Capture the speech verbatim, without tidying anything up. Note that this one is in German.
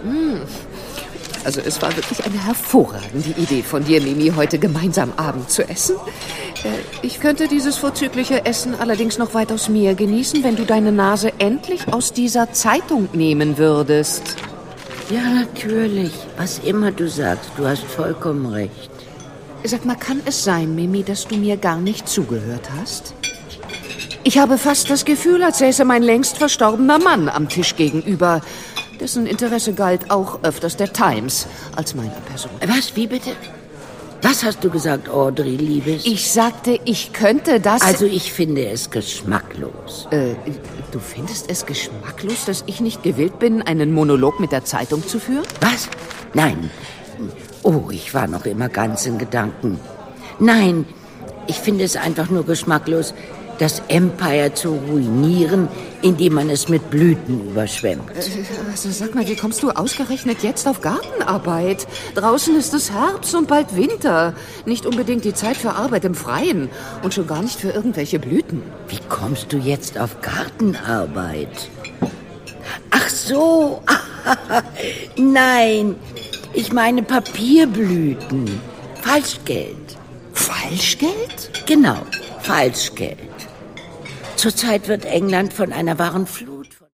Also es war wirklich eine hervorragende Idee von dir, Mimi, heute gemeinsam Abend zu essen. Äh, ich könnte dieses vorzügliche Essen allerdings noch weitaus mehr genießen, wenn du deine Nase endlich aus dieser Zeitung nehmen würdest. Ja, natürlich. Was immer du sagst, du hast vollkommen recht. Sag mal, kann es sein, Mimi, dass du mir gar nicht zugehört hast? Ich habe fast das Gefühl, als säße mein längst verstorbener Mann am Tisch gegenüber. Dessen Interesse galt auch öfters der Times als meiner Person. Was, wie bitte? Was hast du gesagt, Audrey, Liebes? Ich sagte, ich könnte das... Also ich finde es geschmacklos. Äh, du findest es geschmacklos, dass ich nicht gewillt bin, einen Monolog mit der Zeitung zu führen? Was? Nein. Oh, ich war noch immer ganz in Gedanken. Nein, ich finde es einfach nur geschmacklos, das Empire zu ruinieren, indem man es mit Blüten überschwemmt. Also sag mal, wie kommst du ausgerechnet jetzt auf Gartenarbeit? Draußen ist es Herbst und bald Winter. Nicht unbedingt die Zeit für Arbeit im Freien und schon gar nicht für irgendwelche Blüten. Wie kommst du jetzt auf Gartenarbeit? Ach so, nein, ich meine Papierblüten. Falschgeld. Falschgeld? Genau, Falschgeld. Zurzeit wird England von einer wahren Flut